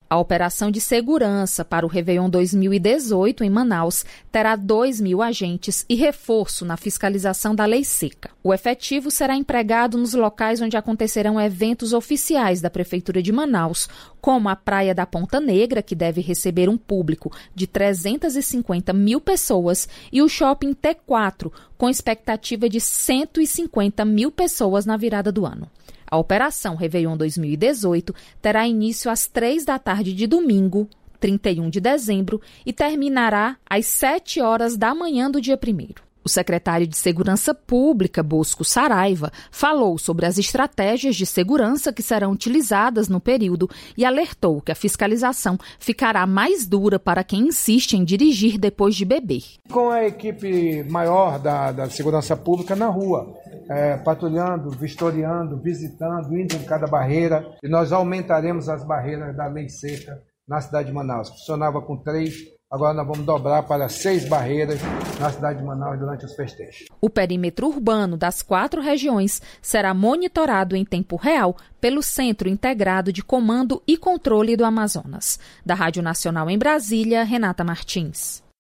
A operação de segurança para o Réveillon 2018 em Manaus terá 2.000 agentes e reforço na fiscalização da lei seca. O efetivo será empregado nos locais onde acontecerão eventos oficiais da Prefeitura de Manaus, como a Praia da Ponta Negra, que deve receber um público de 350 mil pessoas, e o Shopping T4, com expectativa de 150 mil pessoas na virada do ano. A Operação Réveillon 2018 terá início às 15h de domingo, 31 de dezembro, e terminará às 7h da manhã do dia 1º. O secretário de Segurança Pública, Bosco Saraiva, falou sobre as estratégias de segurança que serão utilizadas no período e alertou que a fiscalização ficará mais dura para quem insiste em dirigir depois de beber. Com a equipe maior da Segurança Pública na rua, patrulhando, vistoriando, visitando, indo em cada barreira, e nós aumentaremos as barreiras da lei seca na cidade de Manaus. Funcionava com 3, agora nós vamos dobrar para 6 barreiras na cidade de Manaus durante os festejos. O perímetro urbano das 4 regiões será monitorado em tempo real pelo Centro Integrado de Comando e Controle do Amazonas. Da Rádio Nacional em Brasília, Renata Martins.